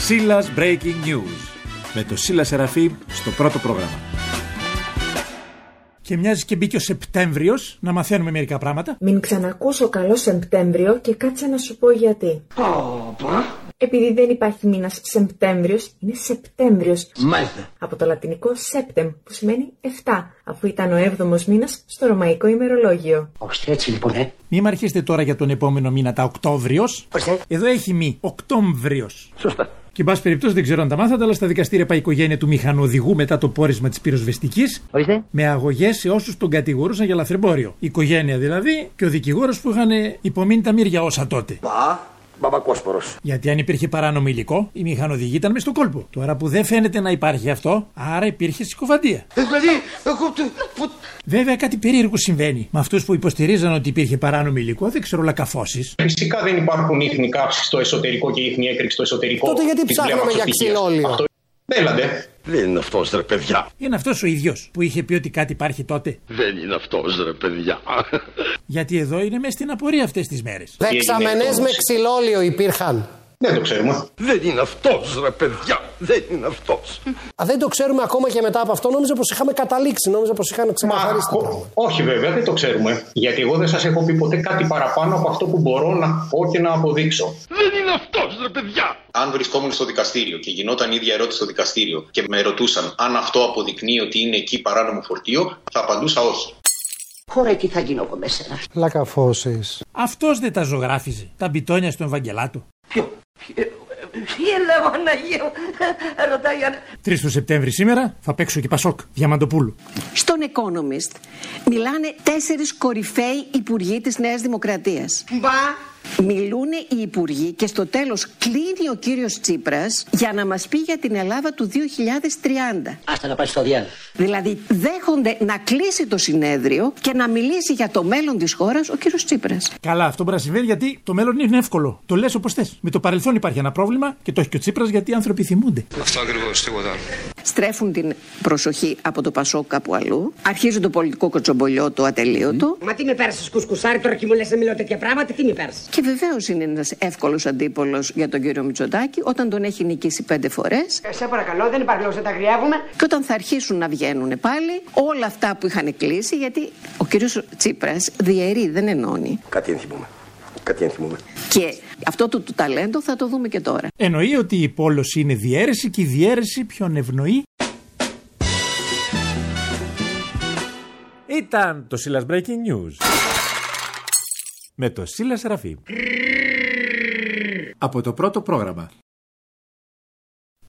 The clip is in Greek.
Σίλας Breaking News με το Σίλα Σεραφείμ στο πρώτο πρόγραμμα. Και μοιάζει και μπήκε ο Σεπτέμβριος να μαθαίνουμε μερικά πράγματα. Μην ξανακούσω καλό Σεπτέμβριο και κάτσε να σου πω γιατί. Επειδή δεν υπάρχει μήνας Σεπτέμβριος, είναι Σεπτέμβριος. Μάλιστα. Από το λατινικό septem, που σημαίνει 7, αφού ήταν ο 7ος μήνας στο ρωμαϊκό ημερολόγιο. Ώστε έτσι λοιπόν, Μη μ' αρχίσετε τώρα για τον επόμενο μήνα τα Οκτώβριος. Εδώ έχει μη, Οκτώβριος. Σωστά. Και εν πάση περιπτώσει δεν ξέρω αν τα μάθατε, αλλά στα δικαστήρια πάει η οικογένεια του μηχανοδηγού μετά το πόρισμα της πυροσβεστικής. Ορίστε. Με αγωγές σε όσους τον κατηγορούσαν για λαθρεμπόριο. Η οικογένεια δηλαδή και ο δικηγόρος που είχαν υπομείνει τα μύρια όσα τότε. Μπαμπακόσπορος. Γιατί αν υπήρχε παράνομο υλικό, οι μηχανοδηγοί ήταν μες στο κόλπο. Τώρα που δεν φαίνεται να υπάρχει αυτό, άρα υπήρχε συκοφαντία. Δηλαδή, εγώ. Βέβαια κάτι περίεργο συμβαίνει. Με αυτούς που υποστηρίζαν ότι υπήρχε παράνομο υλικό, δεν ξέρω, λακαφώσεις. Φυσικά δεν υπάρχουν ίχνη κάψη στο εσωτερικό και ίχνη έκρηξη στο εσωτερικό. Τότε γιατί ψάχναμε για ξυλόλιο? Αυτό... Έλατε. Δεν είναι αυτός ρε παιδιά. Είναι αυτός ο ίδιος που είχε πει ότι κάτι υπάρχει τότε. Δεν είναι αυτός ρε παιδιά. Γιατί εδώ είναι μέσα στην απορία αυτές τις μέρες. Δεξαμενές με ξυλόλιο υπήρχαν. Δεν το ξέρουμε. Δεν είναι αυτός ρε παιδιά. Δεν είναι αυτός. Δεν το ξέρουμε ακόμα και μετά από αυτό. Νόμιζα πως είχαμε καταλήξει. Νόμιζα πως είχαν ξεκαθαρίσει το πράγμα. Όχι βέβαια, δεν το ξέρουμε. Γιατί εγώ δεν σας έχω πει ποτέ κάτι παραπάνω από αυτό που μπορώ να πω και να αποδείξω. Δεν είναι αυτός ρε παιδιά. Αν βρισκόμουν στο δικαστήριο και γινόταν η ίδια ερώτηση στο δικαστήριο και με ρωτούσαν αν αυτό αποδεικνύει ότι είναι εκεί παράνομο φορτίο, θα απαντούσα όχι. Χώρα εκεί θα γίνω από μέσα. Λακαφώσεις. Αυτός δεν τα ζωγράφιζε. Τα μπιτόνια στον Ευαγγελάτο. Ποιο? Έλα Παναγία μου. Ρωτάει 3 του Σεπτέμβρη σήμερα θα παίξω και Πασόκ, Διαμαντοπούλου. Στον Economist μιλάνε 4 κορυφαίοι υπουργοί της Νέας Δημοκρατίας. Μπα. Μιλούν οι υπουργοί και στο τέλος κλείνει ο κύριος Τσίπρας για να μας πει για την Ελλάδα του 2030. Άστα να πάει στο διάλογο. Δηλαδή δέχονται να κλείσει το συνέδριο και να μιλήσει για το μέλλον της χώρας ο κύριος Τσίπρας. Καλά, αυτό μπορεί να συμβαίνει γιατί το μέλλον είναι εύκολο. Το λες όπως θες. Με το παρελθόν υπάρχει ένα πρόβλημα και το έχει και ο Τσίπρας γιατί οι άνθρωποι θυμούνται. Αυτό ακριβώς, τίποτα. Στρέφουν την προσοχή από το Πασόκ κάπου αλλού. Αρχίζει το πολιτικό κοτσομπολιό το ατελείωτο. Μα τι με πέρασε κουσκουσάρι τώρα και μου λες να μιλώ τέτοια πράγματα, τι με πέρασε. Και βεβαίως είναι ένας εύκολος αντίπολος για τον κύριο Μητσοτάκη όταν τον έχει νικήσει 5 φορές. Σε παρακαλώ, δεν υπάρχει λόγος να τα γριεύουμε. Και όταν θα αρχίσουν να βγαίνουν πάλι όλα αυτά που είχαν κλείσει, γιατί ο κύριος Τσίπρας διαιρεί, δεν ενώνει. Κάτι ενθυμούμε. Και αυτό το ταλέντο θα το δούμε και τώρα. Εννοεί ότι η πόλωση είναι διαίρεση και η διαίρεση ποιον ευνοεί. Ήταν το Σίλας Breaking News με το Σίλα Σεραφείμ από το πρώτο πρόγραμμα.